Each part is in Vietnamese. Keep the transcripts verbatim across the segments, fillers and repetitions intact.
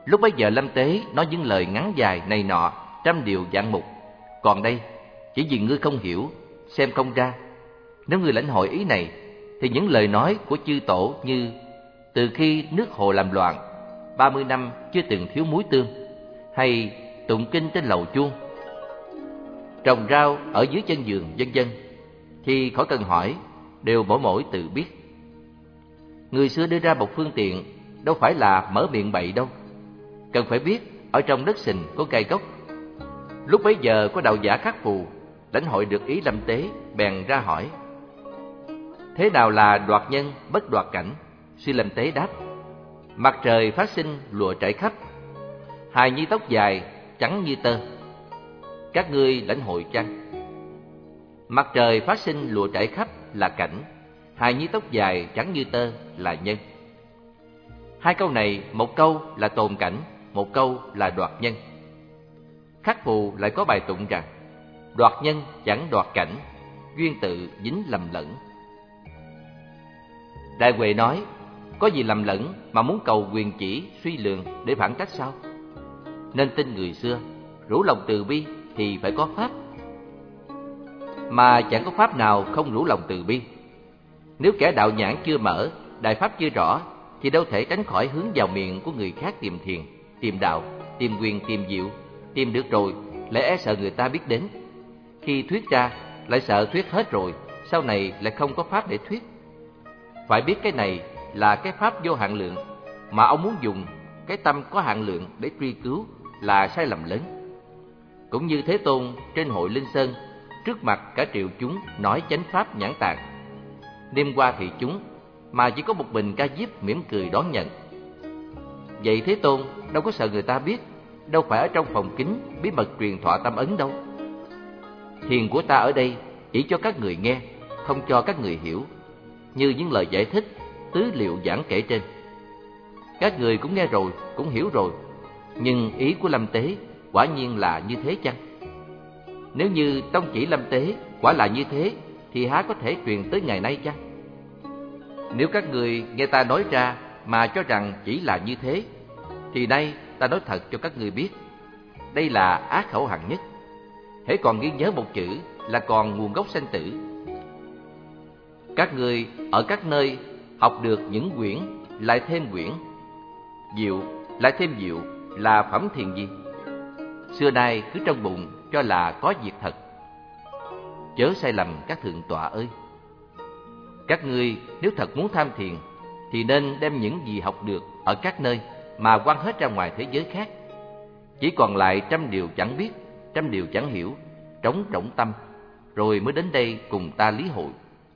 Lúc bấy giờ Lâm Tế nói những lời ngắn dài này nọ, trăm điều dạng mục. Còn đây, chỉ vì ngươi không hiểu, xem không ra. Nếu ngươi lãnh hội ý này, thì những lời nói của chư tổ như từ khi nước Hồ làm loạn, ba mươi năm chưa từng thiếu muối tương, hay tụng kinh trên lầu chuông, trồng rau ở dưới chân giường, vân vân, thì khỏi cần hỏi, đều mỗi mỗi tự biết. Người xưa đưa ra một phương tiện, đâu phải là mở miệng bậy đâu. Cần phải biết ở trong đất sình có gai gốc. Lúc bấy giờ có đạo giả Khắc Phù lãnh hội được ý Lâm Tế, bèn ra hỏi: thế nào là đoạt nhân bất đoạt cảnh? Sư Lâm Tế đáp: mặt trời phát sinh lụa trải khắp, hài nhi tóc dài trắng như tơ. Các ngươi lãnh hội chăng? Mặt trời phát sinh lụa trải khắp là cảnh, hài nhi tóc dài trắng như tơ là nhân. Hai câu này, một câu là tồn cảnh, một câu là đoạt nhân. Khắc Phù lại có bài tụng rằng: đoạt nhân chẳng đoạt cảnh, duyên tự dính lầm lẫn. Đại Huệ nói: có gì lầm lẫn mà muốn cầu quyền chỉ suy lường để phản trách sao? Nên tin người xưa, rủ lòng từ bi thì phải có pháp, mà chẳng có pháp nào không rủ lòng từ bi. Nếu kẻ đạo nhãn chưa mở, đại pháp chưa rõ, thì đâu thể tránh khỏi hướng vào miệng của người khác tìm thiền, tìm đạo, tìm quyền, tìm diệu. Tìm được rồi lại e sợ người ta biết đến. Khi thuyết ra lại sợ thuyết hết rồi, sau này lại không có pháp để thuyết. Phải biết cái này là cái pháp vô hạn lượng, mà ông muốn dùng cái tâm có hạn lượng để truy cứu là sai lầm lớn. Cũng như Thế Tôn trên hội Linh Sơn, trước mặt cả triệu chúng nói chánh pháp nhãn tạng. Đêm qua thì chúng, mà chỉ có một mình Ca Diếp mỉm cười đón nhận. Vậy Thế Tôn đâu có sợ người ta biết, đâu phải ở trong phòng kín bí mật truyền thọ tâm ấn đâu. Thiền của ta ở đây chỉ cho các người nghe, không cho các người hiểu, như những lời giải thích, tứ liệu giảng kể trên. Các người cũng nghe rồi, cũng hiểu rồi, nhưng ý của Lâm Tế quả nhiên là như thế chăng? Nếu như tông chỉ Lâm Tế quả là như thế, thì há có thể truyền tới ngày nay chăng? Nếu các người nghe ta nói ra mà cho rằng chỉ là như thế, thì nay ta nói thật cho các người biết, đây là ác khẩu hạng nhất. Hễ còn ghi nhớ một chữ là còn nguồn gốc sanh tử. Các người ở các nơi học được những quyển, lại thêm quyển, diệu, lại thêm diệu, là phẩm thiền gì? Xưa nay cứ trong bụng cho là có việc thật. Chớ sai lầm các thượng tọa ơi! Các ngươi nếu thật muốn tham thiền, thì nên đem những gì học được ở các nơi mà quăng hết ra ngoài thế giới khác. Chỉ còn lại trăm điều chẳng biết, trăm điều chẳng hiểu, trống rỗng tâm, rồi mới đến đây cùng ta lý hội.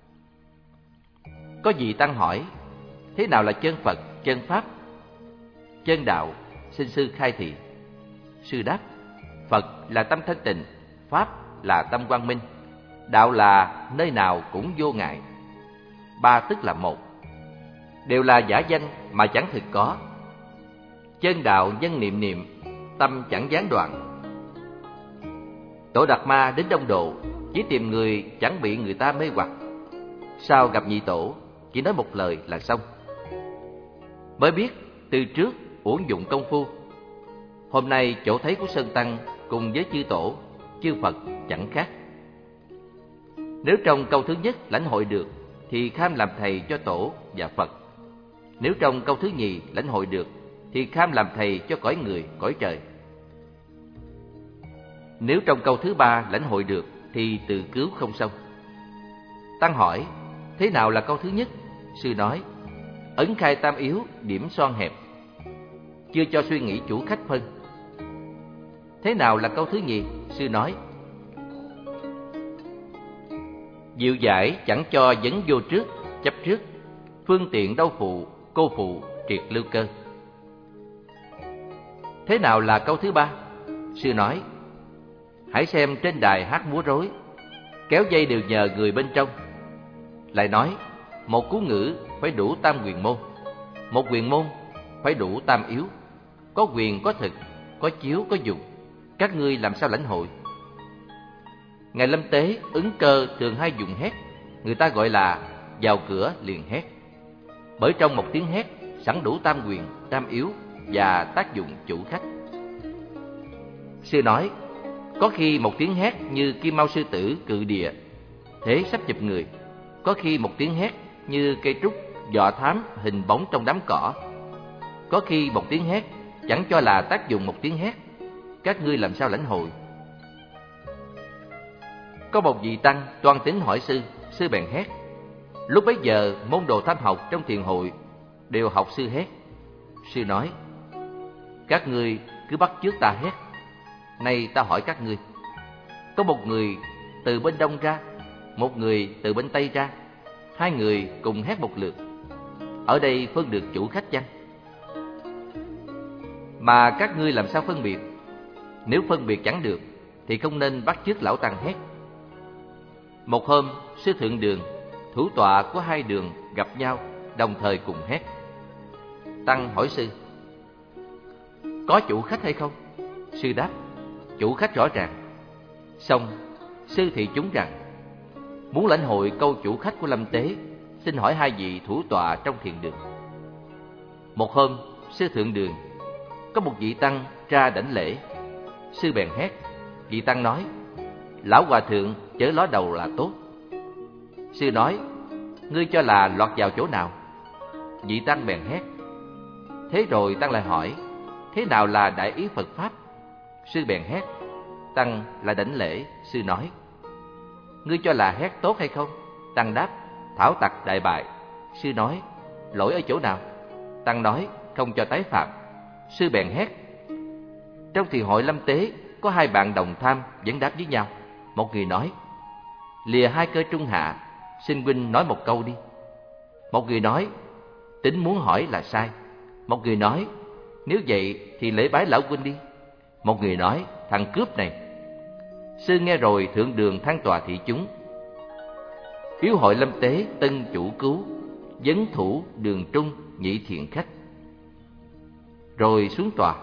Có vị tăng hỏi: thế nào là chân Phật, chân Pháp, chân đạo? Xin sư khai thị. Sư đáp: Phật là tâm thanh tịnh, Pháp là tâm quang minh, đạo là nơi nào cũng vô ngại. Ba tức là một, đều là giả danh mà chẳng thực có. Chân đạo nhân niệm niệm, tâm chẳng gián đoạn. Tổ Đạt Ma đến Đông Độ, chỉ tìm người chẳng bị người ta mê hoặc. Sau gặp nhị tổ, chỉ nói một lời là xong. Mới biết từ trước uổng dụng công phu. Hôm nay chỗ thấy của Sơn Tăng cùng với chư tổ, chư Phật chẳng khác. Nếu trong câu thứ nhất lãnh hội được, thì kham làm thầy cho tổ và Phật. Nếu trong câu thứ nhì lãnh hội được, thì kham làm thầy cho cõi người, cõi trời. Nếu trong câu thứ ba lãnh hội được, thì tự cứu không xong. Tăng hỏi: thế nào là câu thứ nhất? Sư nói: ấn khai tam yếu, điểm son hẹp, chưa cho suy nghĩ chủ khách phân. Thế nào là câu thứ nhì? Sư nói: diệu giải chẳng cho vấn vô trước, chấp trước, phương tiện đâu phụ, cô phụ, triệt lưu cơ. Thế nào là câu thứ ba? Sư nói: hãy xem trên đài hát múa rối, kéo dây đều nhờ người bên trong. Lại nói: một cú ngữ phải đủ tam quyền môn, một quyền môn phải đủ tam yếu. Có quyền có thực, có chiếu có dụng, các ngươi làm sao lãnh hội? Ngài Lâm Tế ứng cơ thường hay dùng hét, người ta gọi là vào cửa liền hét. Bởi trong một tiếng hét sẵn đủ tam quyền, tam yếu, và tác dụng chủ khách. Sư nói, có khi một tiếng hét như kim mao sư tử cự địa, thế sắp chụp người. Có khi một tiếng hét như cây trúc dọ thám hình bóng trong đám cỏ. Có khi một tiếng hét chẳng cho là tác dụng một tiếng hét. Các ngươi làm sao lãnh hội? Có một vị tăng toan tính hỏi sư, sư bèn hét. Lúc bấy giờ môn đồ tham học trong thiền hội đều học sư hét. Sư nói, các ngươi cứ bắt chước ta hét. Nay ta hỏi các ngươi, có một người từ bên đông ra, một người từ bên tây ra, hai người cùng hét một lượt, ở đây phân được chủ khách chăng? Mà các ngươi làm sao phân biệt? Nếu phân biệt chẳng được thì không nên bắt chước lão tăng hét. Một hôm, sư thượng đường, thủ tọa của hai đường gặp nhau, đồng thời cùng hét. Tăng hỏi sư, có chủ khách hay không? Sư đáp, chủ khách rõ ràng. Xong, sư thị chúng rằng, muốn lãnh hội câu chủ khách của Lâm Tế, xin hỏi hai vị thủ tọa trong thiền đường. Một hôm, sư thượng đường, có một vị tăng ra đảnh lễ. Sư bèn hét. Vị tăng nói, lão hòa thượng chớ ló đầu là tốt. Sư nói, ngươi cho là lọt vào chỗ nào? Vị tăng bèn hét. Thế rồi tăng lại hỏi, thế nào là đại ý Phật Pháp? Sư bèn hét. Tăng lại đảnh lễ. Sư nói, ngươi cho là hét tốt hay không? Tăng đáp, thảo tặc đại bại. Sư nói, lỗi ở chỗ nào? Tăng nói, không cho tái phạm. Sư bèn hét. Trong thiền hội Lâm Tế, có hai bạn đồng tham vấn đáp với nhau. Một người nói, lìa hai cơ trung hạ, xin huynh nói một câu đi. Một người nói, tính muốn hỏi là sai. Một người nói, nếu vậy thì lễ bái lão huynh đi. Một người nói, thằng cướp này. Sư nghe rồi thượng đường than tòa thị chúng. Yếu hội Lâm Tế tân chủ cứu, vấn thủ đường trung nhị thiện khách. Rồi xuống tòa.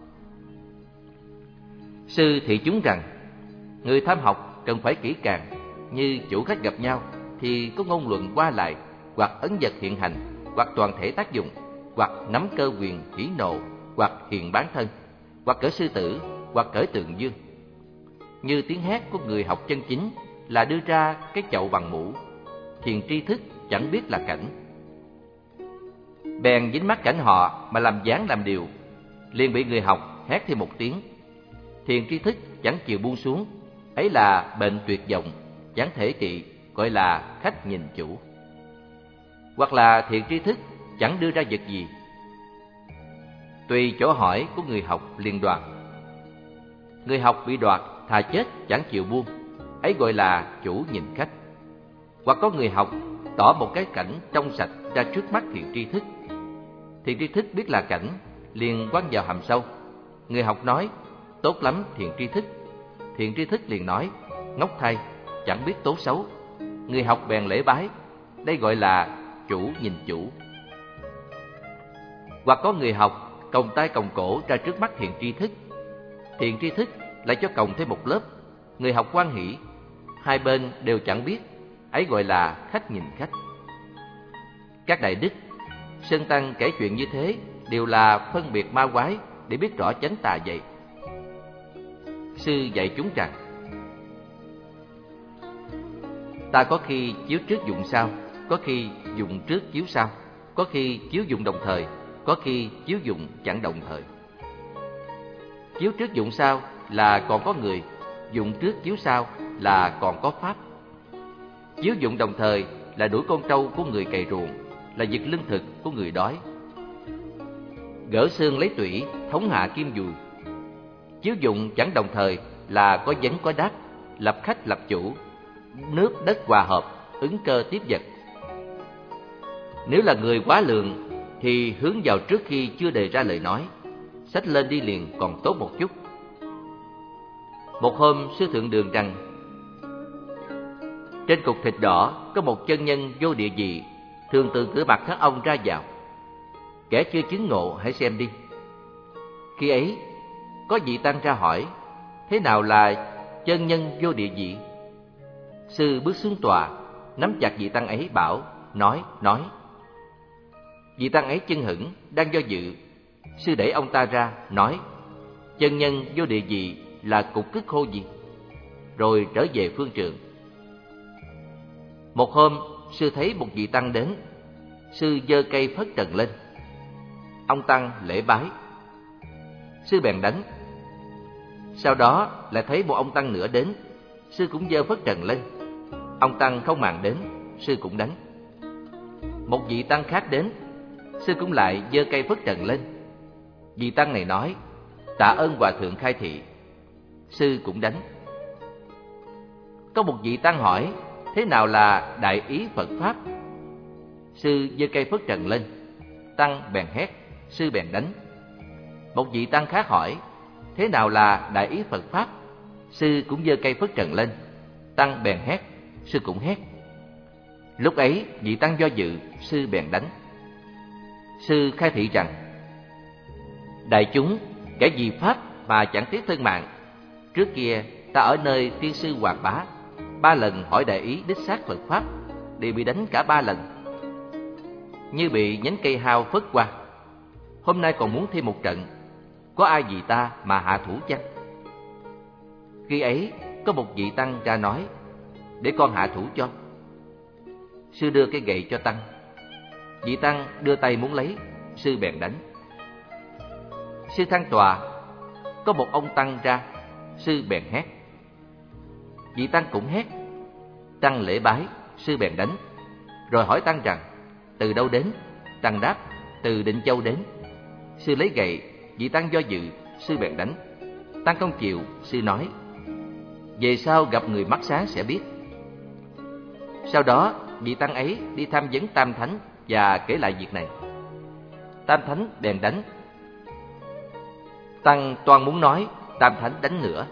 Sư thị chúng rằng, người tham học cần phải kỹ càng. Như chủ khách gặp nhau thì có ngôn luận qua lại, hoặc ấn vật hiện hành, hoặc toàn thể tác dụng, hoặc nắm cơ quyền hỉ nộ, hoặc hiện bán thân, hoặc cởi sư tử, hoặc cởi tượng dương. Như tiếng hét của người học chân chính là đưa ra cái chậu bằng mũ. Thiền tri thức chẳng biết là cảnh, bèn dính mắc cảnh họ mà làm dáng làm điều, liền bị người học hét thêm một tiếng. Thiền tri thức chẳng chịu buông xuống, ấy là bệnh tuyệt vọng, chẳng thể trị, gọi là khách nhìn chủ. Hoặc là thiền tri thức chẳng đưa ra vật gì, tùy chỗ hỏi của người học liền đoạt. Người học bị đoạt thà chết chẳng chịu buông, ấy gọi là chủ nhìn khách. Hoặc có người học tỏ một cái cảnh trong sạch ra trước mắt thiền tri thức. Thiền tri thức biết là cảnh, liền quăng vào hầm sâu. Người học nói, tốt lắm thiền tri thức. Thiền tri thức liền nói, ngốc thay, chẳng biết tốt xấu. Người học bèn lễ bái, đây gọi là chủ nhìn chủ. Hoặc có người học còng tay còng cổ ra trước mắt thiền tri thức. Thiền tri thức lại cho còng thêm một lớp. Người học hoan hỷ, hai bên đều chẳng biết, ấy gọi là khách nhìn khách. Các đại đức, Sơn Tăng kể chuyện như thế đều là phân biệt ma quái để biết rõ chánh tà vậy. Sư dạy chúng rằng, ta có khi chiếu trước dụng sau, có khi dụng trước chiếu sau, có khi chiếu dụng đồng thời, có khi chiếu dụng chẳng đồng thời. Chiếu trước dụng sau là còn có người, dụng trước chiếu sau là còn có pháp. Chiếu dụng đồng thời là đuổi con trâu của người cày ruộng, là giật lương thực của người đói. Gỡ xương lấy tủy, thống hạ kim dùi. Chiếu dụng chẳng đồng thời là có vấn có đáp, lập khách lập chủ, nước đất hòa hợp, ứng cơ tiếp vật. Nếu là người quá lượng thì hướng vào trước khi chưa đề ra lời nói, xách lên đi liền còn tốt một chút. Một hôm sư thượng đường rằng, trên cục thịt đỏ có một chân nhân vô địa vị, thường từ cửa mặt các ông ra vào. Kẻ chưa chứng ngộ hãy xem đi. Khi ấy có vị tăng ra hỏi, thế nào là chân nhân vô địa vị? Sư bước xuống tòa, nắm chặt vị tăng ấy bảo, nói, nói. Vị tăng ấy chưng hửng, đang do dự, Sư đẩy ông ta ra, nói: chân nhân vô địa vị là cục cứt khô gì? Rồi trở về phương trường. Một hôm, sư thấy một vị tăng đến. Sư giơ cây phất trần lên. Ông tăng lễ bái. Sư bèn đánh. Sau đó lại thấy một ông tăng nữa đến. Sư cũng giơ phất trần lên. Ông tăng không màng đến, sư cũng đánh. Một vị tăng khác đến. Sư cũng lại giơ cây phất trần lên. Vị tăng này nói: tạ ơn hòa thượng khai thị. Sư cũng đánh. Có một vị tăng hỏi: thế nào là đại ý Phật Pháp? Sư giơ cây phất trần lên. Tăng bèn hét, sư bèn đánh. Một vị tăng khác hỏi: thế nào là đại ý Phật Pháp? Sư cũng giơ cây phất trần lên. Tăng bèn hét, sư cũng hét. Lúc ấy vị tăng do dự, sư bèn đánh. Sư khai thị rằng: đại chúng, kẻ vì Pháp mà chẳng tiếc thân mạng. Trước kia ta ở nơi tiên sư Hoàng Bá, ba lần hỏi đại ý đích xác Phật Pháp, đều bị đánh cả ba lần, như bị nhánh cây hao phất qua. Hôm nay còn muốn thêm một trận, có ai vì ta mà hạ thủ chăng? Khi ấy có một vị tăng ra nói: để con hạ thủ cho. Sư đưa cái gậy cho tăng. Vị tăng đưa tay muốn lấy, sư bèn đánh. Sư thăng tòa, có một ông tăng ra, sư bèn hét. Vị tăng cũng hét. Tăng lễ bái, sư bèn đánh. Rồi hỏi tăng rằng: từ đâu đến? Tăng đáp: từ Định Châu đến. Sư lấy gậy. Vị tăng do dự, sư bèn đánh. Tăng không chịu, sư nói: về sau gặp người mắt sáng sẽ biết. Sau đó vị tăng ấy đi tham vấn Tam Thánh và kể lại việc này. Tam Thánh bèn đánh. Tăng toan muốn nói, Tam Thánh đánh nữa.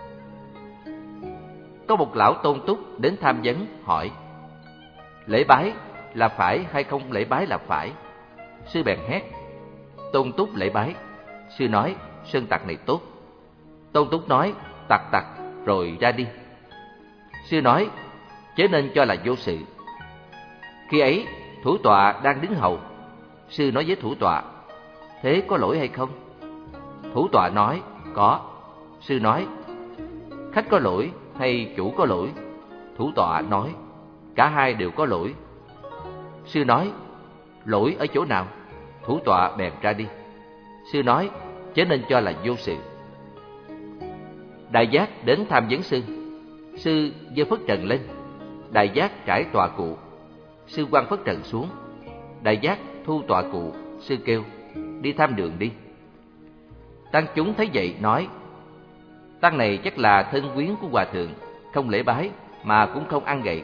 Có một lão tôn túc đến tham vấn, hỏi: lễ bái là phải hay không lễ bái là phải? Sư bèn hét. Tôn túc lễ bái. Sư nói: sơn tặc này tốt. Tôn túc nói: tặc tặc, rồi ra đi. Sư nói: chớ nên cho là vô sự. Khi ấy thủ tọa đang đứng hầu. Sư nói với thủ tọa: thế có lỗi hay không? Thủ tọa nói: có. Sư nói: khách có lỗi hay chủ có lỗi? Thủ tọa nói: cả hai đều có lỗi. Sư nói: lỗi ở chỗ nào? Thủ tọa bèn ra đi. Sư nói: chớ nên cho là vô sự. Đại giác đến tham vấn sư. Sư giơ phất trần lên. Đại giác trải tọa cụ. Sư quăng phất trần xuống. Đại giác thu tọa cụ. Sư kêu: đi tham đường đi. Tăng chúng thấy vậy nói: tăng này chắc là thân quyến của hòa thượng, không lễ bái mà cũng không ăn gậy.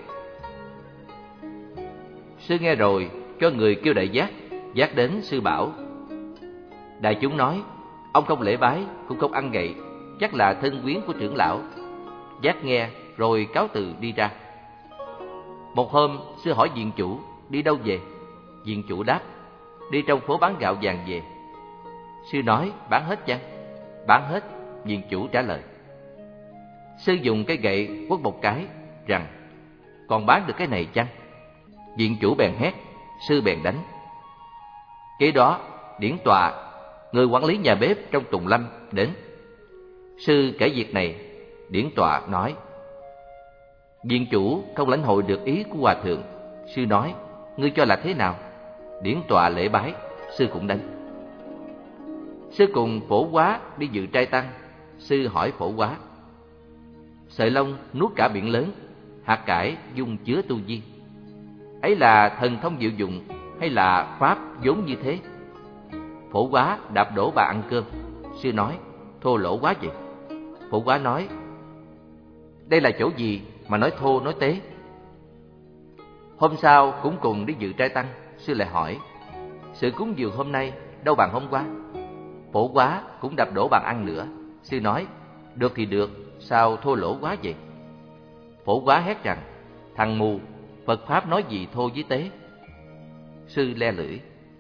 Sư nghe rồi cho người kêu đại giác. Giác đến, sư bảo. Đại chúng nói: ông không lễ bái cũng không ăn gậy, chắc là thân quyến của trưởng lão. Giác nghe rồi cáo từ đi ra. Một hôm sư hỏi viện chủ đi đâu về. Viện chủ đáp: đi trong phố bán gạo vàng về. Sư nói: bán hết chăng? Bán hết. Viện chủ trả lời. Sư dùng cái gậy quất một cái rằng: còn bán được cái này chăng? Viện chủ bèn hét. Sư bèn đánh. Kế đó điển tọa, người quản lý nhà bếp trong Tùng Lâm đến. Sư kể việc này. Điển tọa nói: viện chủ không lãnh hội được ý của hòa thượng. Sư nói: ngươi cho là thế nào? Điển tọa lễ bái. Sư cũng đánh. Sư cùng Phổ Quá đi dự trai tăng. Sư hỏi Phổ Quá: sợi lông nuốt cả biển lớn, hạt cải dung chứa tu vi, ấy là thần thông diệu dụng hay là pháp vốn như thế? Phổ Quá đạp đổ bà ăn cơm. Sư nói: thô lỗ quá vậy. Phổ Quá nói: đây là chỗ gì mà nói thô nói tế? Hôm sau cũng cùng đi dự trai tăng. Sư lại hỏi: sự cúng dường hôm nay đâu bằng hôm qua? Phổ Quá cũng đạp đổ bàn ăn nữa. Sư nói: được thì được, sao thô lỗ quá vậy? Phổ Quá hét rằng: thằng mù, Phật Pháp nói gì thô với tế? Sư le lưỡi.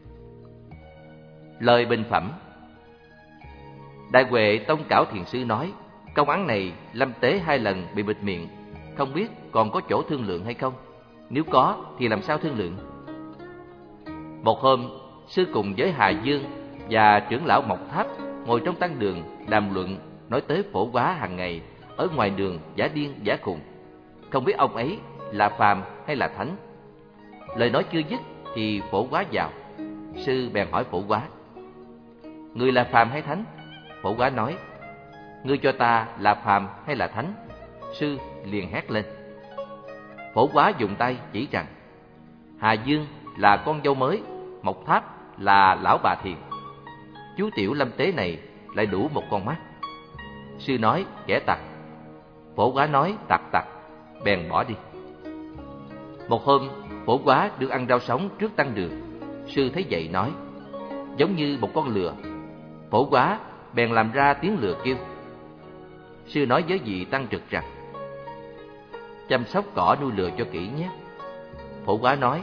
Lời bình phẩm. Đại Huệ Tông Cảo Thiền Sư nói: công án này lâm tế hai lần bị bịt miệng, không biết còn có chỗ thương lượng hay không? Nếu có thì làm sao thương lượng? Một hôm, sư cùng với Hà Dương và trưởng lão Mộc Tháp ngồi trong tăng đường đàm luận, nói tới Phổ Quá hàng ngày ở ngoài đường giả điên giả khùng, không biết ông ấy là phàm hay là thánh. Lời nói chưa dứt thì Phổ Quá vào. Sư bèn hỏi Phổ Quá: người là phàm hay thánh? Phổ Quá nói: ngươi cho ta là phàm hay là thánh? Sư liền hét lên. Phổ Quá dùng tay chỉ rằng: Hà Dương là con dâu mới, Mộc Tháp là lão bà thiền. Chú tiểu Lâm Tế này lại đủ một con mắt. Sư nói: kẻ tặc. Phổ Quá nói: tặc tặc, bèn bỏ đi. Một hôm, Phổ Quá được ăn rau sống trước tăng đường. Sư thấy vậy nói: giống như một con lừa. Phổ Quá bèn làm ra tiếng lừa kêu. Sư nói với vị tăng trực rằng: chăm sóc cỏ nuôi lừa cho kỹ nhé. Phổ Quá nói: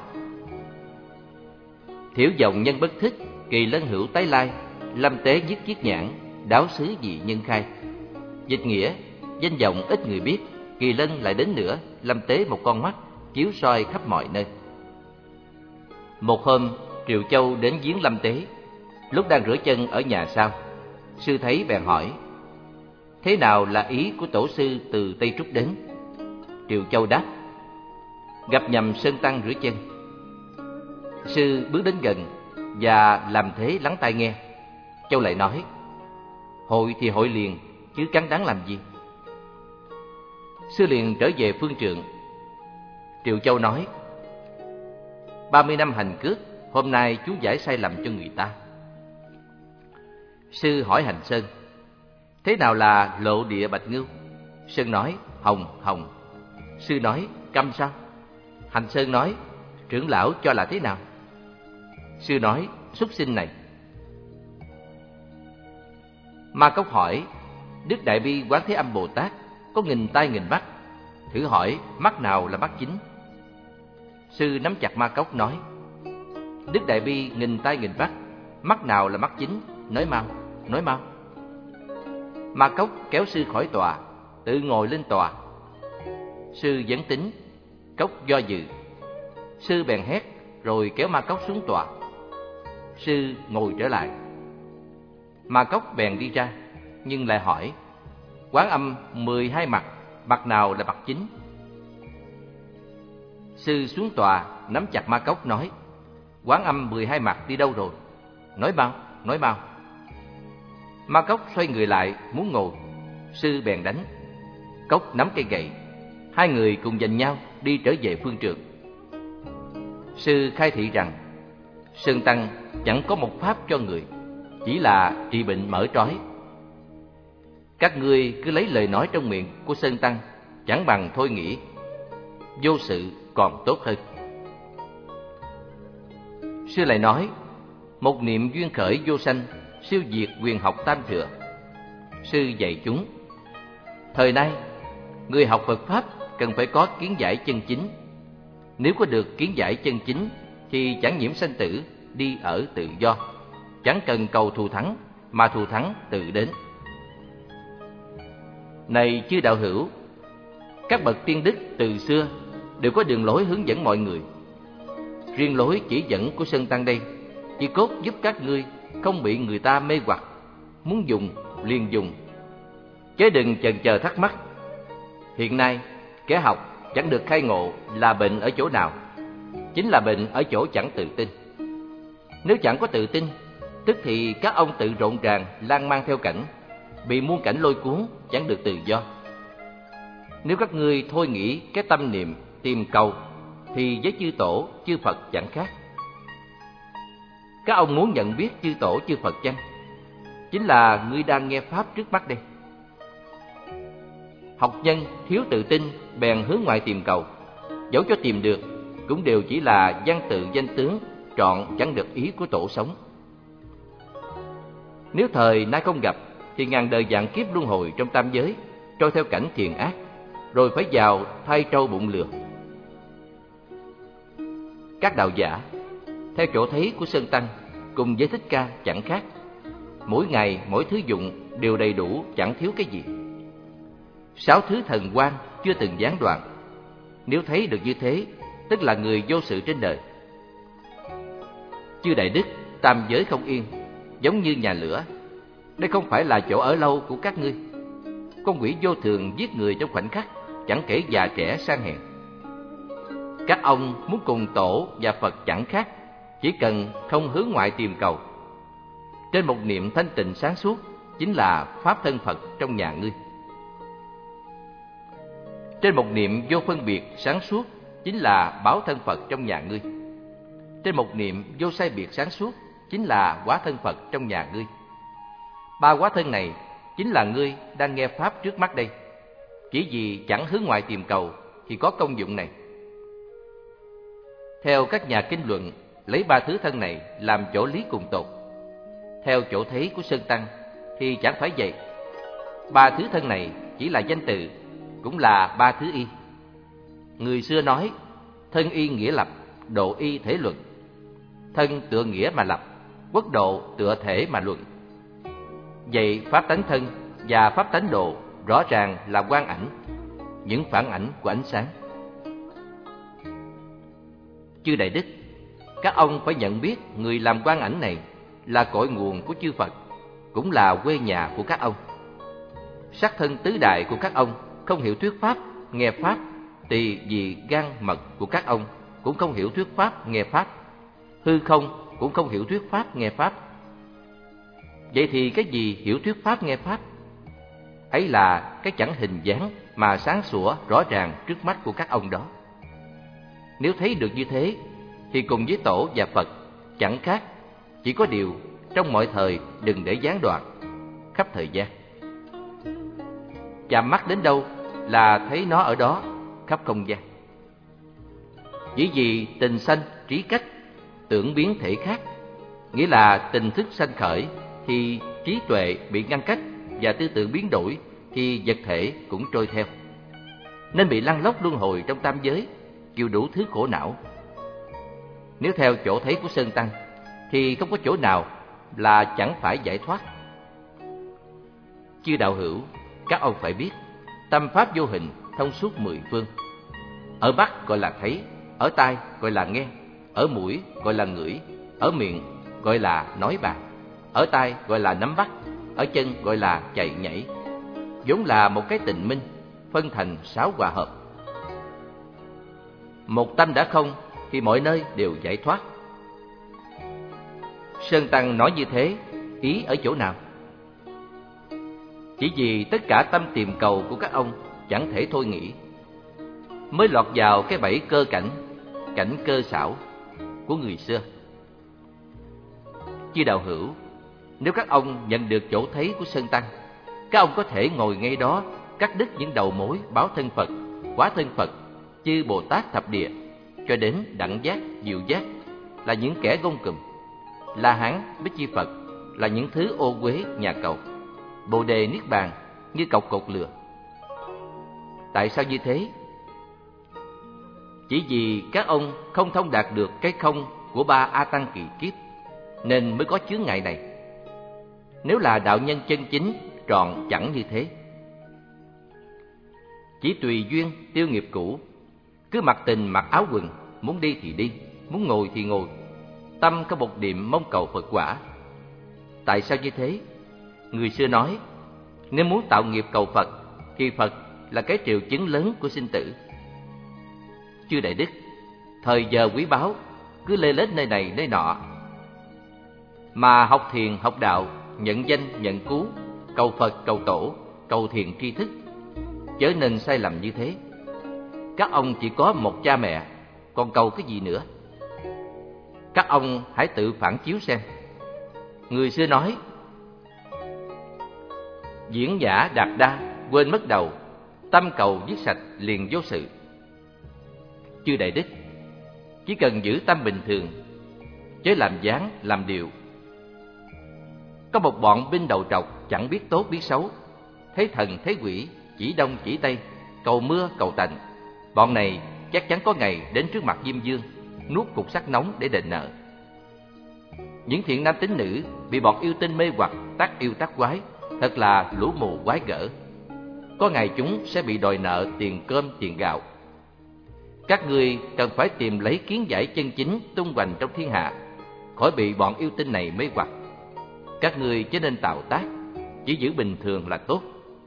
thiểu dòng nhân bất thích, kỳ lân hữu tái lai, Lâm Tế nhất chiết nhãn, đáo xứ dị nhân khai. Dịch nghĩa: danh vọng ít người biết, kỳ lân lại đến nữa, Lâm Tế một con mắt, chiếu soi khắp mọi nơi. Một hôm, Triệu Châu đến viếng Lâm Tế. Lúc đang rửa chân ở nhà sau, sư thấy bèn hỏi: thế nào là ý của tổ sư từ Tây Trúc đến? Triệu Châu đáp: gặp nhầm Sơn Tăng rửa chân. Sư bước đến gần và làm thế lắng tai nghe. Châu lại nói: hội thì hội liền, chứ cắn đắng làm gì? Sư liền trở về phương trượng. Triệu Châu nói: ba mươi năm hành cước, hôm nay chú giải sai lầm cho người ta. Sư hỏi Hành Sơn: thế nào là lộ địa bạch ngưu? Sơn nói: hồng hồng. Sư nói: câm sao? Hành Sơn nói: trưởng lão cho là thế nào? Sư nói: súc sinh này. Ma Cốc hỏi: Đức Đại Bi Quán Thế Âm Bồ Tát có nghìn tai nghìn mắt, thử hỏi mắt nào là mắt chính? Sư nắm chặt Ma Cốc nói: Đức Đại Bi nghìn tai nghìn mắt, mắt nào là mắt chính? Nói mau, nói mau. Ma Cốc kéo sư khỏi tòa, tự ngồi lên tòa. Sư vẫn tính. Cốc do dự. Sư bèn hét, rồi kéo Ma Cốc xuống tòa. Sư ngồi trở lại. Ma Cốc bèn đi ra, nhưng lại hỏi: Quán Âm mười hai mặt, mặt nào là mặt chính? Sư xuống tòa, nắm chặt Ma Cốc nói: Quán Âm mười hai mặt đi đâu rồi? Nói mau, nói mau. Ma Cốc xoay người lại muốn ngồi. Sư bèn đánh. Cốc nắm cây gậy. Hai người cùng giành nhau đi trở về phương trượng. Sư khai thị rằng Sơn Tăng chẳng có một pháp cho người, chỉ là trị bệnh mở trói. Các ngươi cứ lấy lời nói trong miệng của Sơn Tăng, chẳng bằng thôi nghĩ. Vô sự còn tốt hơn. Sư lại nói: một niệm duyên khởi vô sanh, siêu diệt quyền học tam thừa. Sư dạy chúng: thời nay người học Phật pháp cần phải có kiến giải chân chính. Nếu có được kiến giải chân chính thì chẳng nhiễm sanh tử, đi ở tự do, chẳng cần cầu thù thắng, mà thù thắng tự đến. Này chư đạo hữu, các bậc tiên đức từ xưa đều có đường lối hướng dẫn mọi người. Riêng lối chỉ dẫn của Sơn Tăng đây chỉ cốt giúp các ngươi không bị người ta mê hoặc, muốn dùng liền dùng, chứ đừng chần chờ thắc mắc. Hiện nay kẻ học chẳng được khai ngộ là bệnh ở chỗ nào? Chính là bệnh ở chỗ chẳng tự tin. Nếu chẳng có tự tin, tức thì các ông tự rộn ràng lan man theo cảnh, bị muôn cảnh lôi cuốn, chẳng được tự do. Nếu các ngươi thôi nghĩ cái tâm niệm tìm cầu, thì với chư tổ, chư Phật chẳng khác. Các ông muốn nhận biết chư tổ, chư Phật chăng? Chính là ngươi đang nghe pháp trước mắt đây. Học nhân thiếu tự tin bèn hướng ngoại tìm cầu, dẫu cho tìm được cũng đều chỉ là văn tự danh tướng, trọn chẳng được ý của tổ sống. Nếu thời nay không gặp thì ngàn đời vạn kiếp luân hồi trong tam giới, trôi theo cảnh thiện ác, rồi phải vào thay trâu bụng lừa. Các đạo giả theo chỗ thấy của Sơn Tăng cùng với Thích Ca chẳng khác. Mỗi ngày mỗi thứ dụng đều đầy đủ, chẳng thiếu cái gì. Sáu thứ thần quang chưa từng gián đoạn. Nếu thấy được như thế, tức là người vô sự trên đời. Chư đại đức tam giới không yên, giống như nhà lửa. Đây không phải là chỗ ở lâu của các ngươi. Con quỷ vô thường giết người trong khoảnh khắc, chẳng kể già trẻ sang hèn. Các ông muốn cùng tổ và Phật chẳng khác, chỉ cần không hướng ngoại tìm cầu. Trên một niệm thanh tịnh sáng suốt chính là pháp thân Phật trong nhà ngươi. Trên một niệm vô phân biệt sáng suốt chính là báo thân Phật trong nhà ngươi. Trên một niệm vô sai biệt sáng suốt chính là hóa thân Phật trong nhà ngươi. Ba hóa thân này chính là ngươi đang nghe pháp trước mắt đây. Chỉ vì chẳng hướng ngoại tìm cầu thì có công dụng này. Theo các nhà kinh luận, lấy ba thứ thân này làm chỗ lý cùng tột. Theo chỗ thấy của Sơn Tăng thì chẳng phải vậy. Ba thứ thân này chỉ là danh từ, cũng là ba thứ y. Người xưa nói, thân y nghĩa lập, độ y thể luận. Thân tựa nghĩa mà lập, quốc độ tựa thể mà luận. Vậy pháp tánh thân và pháp tánh độ rõ ràng là quang ảnh, những phản ảnh của ánh sáng. Chư Đại Đức, các ông phải nhận biết người làm quang ảnh này là cội nguồn của chư Phật, cũng là quê nhà của các ông. Sắc thân tứ đại của các ông không hiểu thuyết pháp, nghe pháp, tỳ vì gan mật của các ông cũng không hiểu thuyết pháp, nghe pháp. Hư không cũng không hiểu thuyết pháp, nghe pháp. Vậy thì cái gì hiểu thuyết pháp, nghe pháp? Ấy là cái chẳng hình dáng mà sáng sủa rõ ràng trước mắt của các ông đó. Nếu thấy được như thế thì cùng với tổ và Phật chẳng khác, chỉ có điều trong mọi thời đừng để gián đoạn khắp thời gian. Chạm mắt đến đâu là thấy nó ở đó khắp không gian. Chỉ vì tình sanh trí cách, tưởng biến thể khác, nghĩa là tình thức sanh khởi thì trí tuệ bị ngăn cách và tư tưởng biến đổi thì vật thể cũng trôi theo, nên bị lăn lóc luân hồi trong tam giới, chịu đủ thứ khổ não. Nếu theo chỗ thấy của Sơn Tăng thì không có chỗ nào là chẳng phải giải thoát. Chư đạo hữu, các ông phải biết, tâm pháp vô hình thông suốt mười phương. Ở mắt gọi là thấy, ở tai gọi là nghe, ở mũi gọi là ngửi, ở miệng gọi là nói bàn, ở tai gọi là nắm bắt, ở chân gọi là chạy nhảy. Vốn là một cái tịnh minh, phân thành sáu hòa hợp. Một tâm đã không thì mọi nơi đều giải thoát. Sơn Tăng nói như thế, ý ở chỗ nào? Chỉ vì tất cả tâm tìm cầu của các ông chẳng thể thôi nghĩ, mới lọt vào cái bẫy cơ cảnh, cảnh cơ xảo của người xưa. Chư đạo hữu, nếu các ông nhận được chỗ thấy của Sơn Tăng, các ông có thể ngồi ngay đó cắt đứt những đầu mối báo thân Phật, hóa thân Phật, chư Bồ Tát thập địa, cho đến đẳng giác, diệu giác là những kẻ gông cùm, La Hán, Bích Chi Phật là những thứ ô uế nhà cầu, Bồ Đề Niết Bàn như cọc cột lừa. Tại sao như thế? Chỉ vì các ông không thông đạt được cái không của ba A Tăng kỳ kiếp, nên mới có chướng ngại này. Nếu là đạo nhân chân chính, trọn chẳng như thế. Chỉ tùy duyên tiêu nghiệp cũ, cứ mặc tình mặc áo quần, muốn đi thì đi, muốn ngồi thì ngồi, tâm có một niệm mong cầu Phật quả. Tại sao như thế? Người xưa nói, nếu muốn tạo nghiệp cầu Phật thì Phật là cái triệu chứng lớn của sinh tử. Chư Đại Đức, thời giờ quý báu cứ lê lết nơi này nơi nọ, mà học thiền học đạo, nhận danh nhận cứu, cầu Phật cầu tổ, cầu thiền tri thức, chớ nên sai lầm như thế. Các ông chỉ có một cha mẹ, còn cầu cái gì nữa? Các ông hãy tự phản chiếu xem. Người xưa nói, diễn giả đạp đa, quên mất đầu, tâm cầu giết sạch liền vô sự. Chư Đại Đức, chỉ cần giữ tâm bình thường, chớ làm dáng làm điệu. Có một bọn binh đầu trọc chẳng biết tốt biết xấu, thấy thần thấy quỷ, chỉ đông chỉ tây, cầu mưa cầu tạnh. Bọn này chắc chắn có ngày đến trước mặt Diêm Vương, nuốt cục sắt nóng để đền nợ. Những thiện nam tín nữ bị bọn yêu tinh mê hoặc, tác yêu tác quái, thật là lũ mù quái gở. Có ngày chúng sẽ bị đòi nợ tiền cơm tiền gạo. Các ngươi cần phải tìm lấy kiến giải chân chính tung hoành trong thiên hạ, khỏi bị bọn yêu tinh này mê hoặc. Các ngươi chớ nên tạo tác, chỉ giữ bình thường là tốt.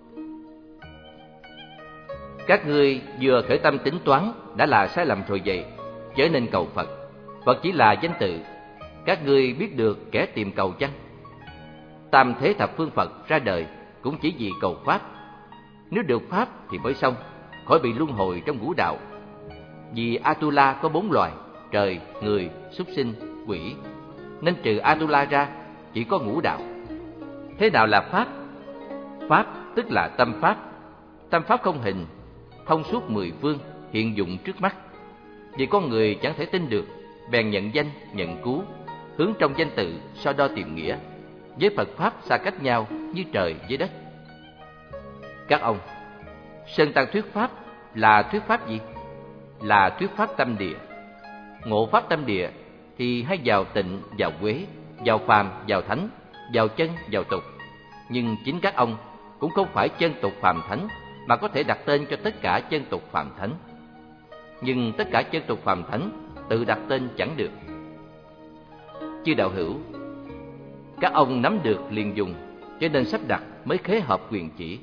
Các ngươi vừa khởi tâm tính toán đã là sai lầm rồi vậy, chớ nên cầu Phật. Phật chỉ là danh tự, các ngươi biết được kẻ tìm cầu chăng? Tam thế thập phương Phật ra đời cũng chỉ vì cầu Pháp. Nếu được Pháp thì mới xong, khỏi bị luân hồi trong ngũ đạo. Vì Atula có bốn loài: trời, người, súc sinh, quỷ, nên trừ Atula ra chỉ có ngũ đạo. Thế nào là Pháp? Pháp tức là tâm Pháp. Tâm Pháp không hình, thông suốt mười phương, hiện dụng trước mắt. Vì con người chẳng thể tin được, bèn nhận danh, nhận cú, hướng trong danh tự so đo tìm nghĩa. Với Phật Pháp xa cách nhau như trời với đất. Các ông, Sơn Tăng thuyết Pháp là thuyết Pháp gì? Là thuyết Pháp tâm địa. Ngộ Pháp tâm địa thì hay vào tịnh, vào quế, vào phàm, vào thánh, vào chân, vào tục. Nhưng chính các ông cũng không phải chân tục phàm thánh, mà có thể đặt tên cho tất cả chân tục phàm thánh. Nhưng tất cả chân tục phàm thánh tự đặt tên chẳng được. Chư đạo hữu, các ông nắm được liền dùng, cho nên sắp đặt mới khế hợp quyền chỉ.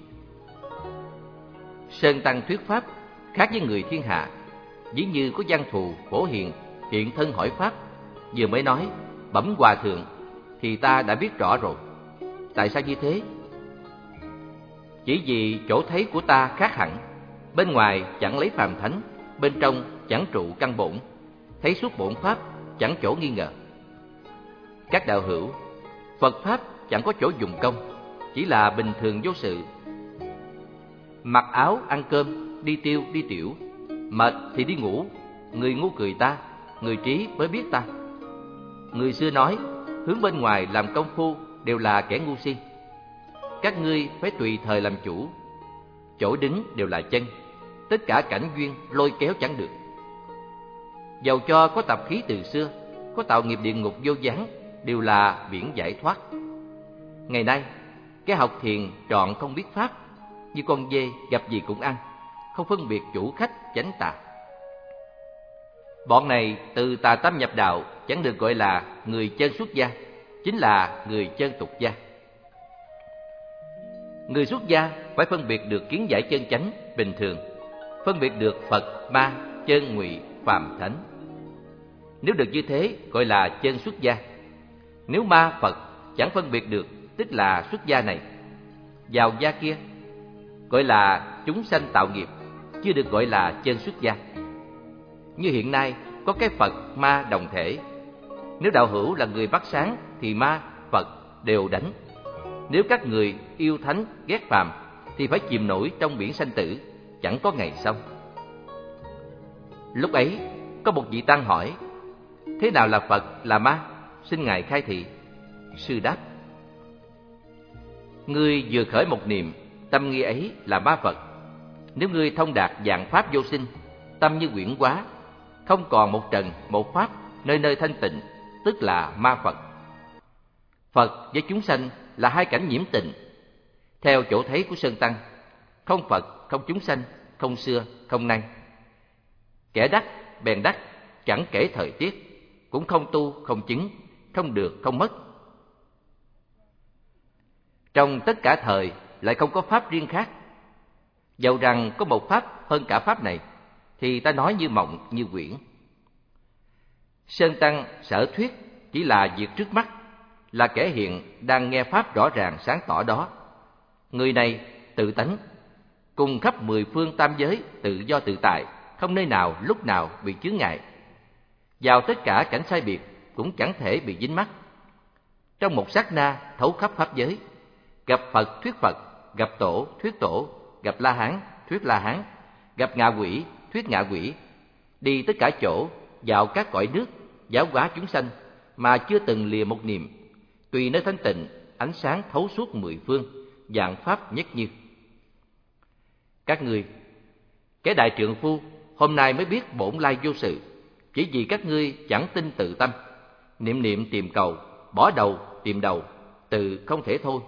Sơn Tăng thuyết Pháp khác với người thiên hạ. Ví như có văn thù, phổ hiền hiện thân hỏi Pháp, vừa mới nói bẩm hòa thượng thì ta đã biết rõ rồi. Tại sao như thế? Chỉ vì chỗ thấy của ta khác hẳn. Bên ngoài chẳng lấy phàm thánh, bên trong chẳng trụ căn bổn, thấy suốt bổn Pháp chẳng chỗ nghi ngờ. Các đạo hữu, Phật Pháp chẳng có chỗ dùng công, chỉ là bình thường vô sự. Mặc áo, ăn cơm, đi tiêu, đi tiểu, mệt thì đi ngủ. Người ngu cười ta, người trí mới biết ta. Người xưa nói, hướng bên ngoài làm công phu đều là kẻ ngu si. Các ngươi phải tùy thời làm chủ. Chỗ đứng đều là chân, tất cả cảnh duyên lôi kéo chẳng được. Dầu cho có tập khí từ xưa, có tạo nghiệp địa ngục vô gián, đều là biển giải thoát. Ngày nay, cái học thiền trọn không biết Pháp, như con dê gặp gì cũng ăn, không phân biệt chủ khách chánh tà. Bọn này từ tà tâm nhập đạo chẳng được gọi là người chân xuất gia, chính là người chân tục gia. Người xuất gia phải phân biệt được kiến giải chân chánh bình thường, phân biệt được Phật, ma, chân ngụy, phàm thánh. Nếu được như thế gọi là chân xuất gia. Nếu ma, Phật chẳng phân biệt được, tức là xuất gia này vào gia kia, gọi là chúng sanh tạo nghiệp, chưa được gọi là chân xuất gia. Như hiện nay có cái Phật ma đồng thể. Nếu đạo hữu là người bắt sáng thì ma, Phật đều đánh. Nếu các người yêu thánh ghét phàm thì phải chìm nổi trong biển sanh tử, chẳng có ngày xong. Lúc ấy có một vị tăng hỏi: thế nào là Phật, là ma? Xin ngài khai thị. Sư đáp: ngươi vừa khởi một niệm, tâm nghi ấy là ma Phật. Nếu ngươi thông đạt dạng pháp vô sinh, tâm như quyển hóa, không còn một trần một pháp, nơi nơi thanh tịnh, tức là ma Phật. Phật với chúng sanh là hai cảnh nhiễm tịnh. Theo chỗ thấy của Sơn Tăng, không Phật, không chúng sanh, không xưa, không nay. Kẻ đắc bèn đắc, chẳng kể thời tiết, cũng không tu, không chứng, không được, không mất. Trong tất cả thời lại không có pháp riêng khác. Dầu rằng có một pháp hơn cả pháp này, thì ta nói như mộng, như quyển. Sơn Tăng sở thuyết chỉ là việc trước mắt, là kẻ hiện đang nghe pháp rõ ràng sáng tỏ đó. Người này tự tánh, cùng khắp mười phương tam giới tự do tự tại, không nơi nào lúc nào bị chướng ngại. Vào tất cả cảnh sai biệt cũng chẳng thể bị dính mắc. Trong một sát na thấu khắp pháp giới, gặp Phật thuyết Phật, gặp Tổ thuyết Tổ, gặp La Hán thuyết La Hán, gặp ngạ quỷ thuyết ngạ quỷ, đi tất cả chỗ, vào các cõi nước, giáo hóa chúng sanh mà chưa từng lìa một niệm, tùy nơi thanh tịnh, ánh sáng thấu suốt mười phương, dạng pháp nhất như. Các ngươi, kẻ đại trượng phu hôm nay mới biết bổn lai vô sự, chỉ vì các ngươi chẳng tin tự tâm, niệm niệm tìm cầu, bỏ đầu tìm đầu, tự không thể thôi.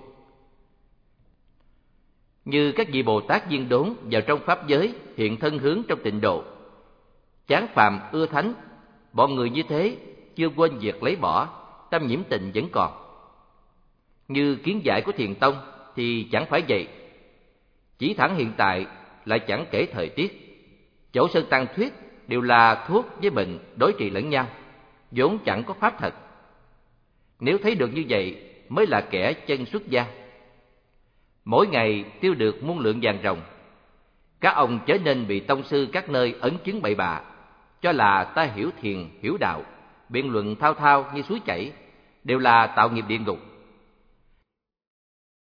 Như các vị Bồ Tát viên đốn vào trong pháp giới hiện thân hướng trong tịnh độ, chán phàm ưa thánh, bọn người như thế chưa quên việc lấy bỏ, tâm nhiễm tịnh vẫn còn. Như kiến giải của Thiền tông thì chẳng phải vậy. Chỉ thẳng hiện tại lại chẳng kể thời tiết. Chỗ Sơn Tăng thuyết đều là thuốc với bệnh đối trị lẫn nhau, vốn chẳng có pháp thật. Nếu thấy được như vậy mới là kẻ chân xuất gia. Mỗi ngày tiêu được muôn lượng vàng ròng. Các ông chớ nên bị tông sư các nơi ấn chứng bậy bạ, cho là ta hiểu thiền, hiểu đạo, biện luận thao thao như suối chảy, đều là tạo nghiệp địa ngục.